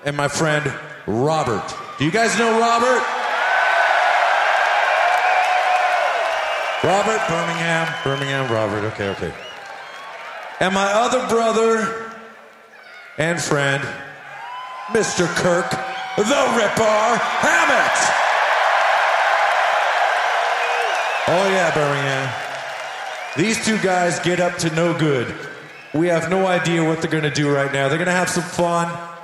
and my friend Robert. Do you guys know Robert? Robert, Birmingham, Robert. Okay. And my other brother and friend, Mr. Kirk, the Ripper Hammett. Oh yeah, Birmingham. These two guys get up to no good. We have no idea what they're gonna do right now. They're gonna have some fun.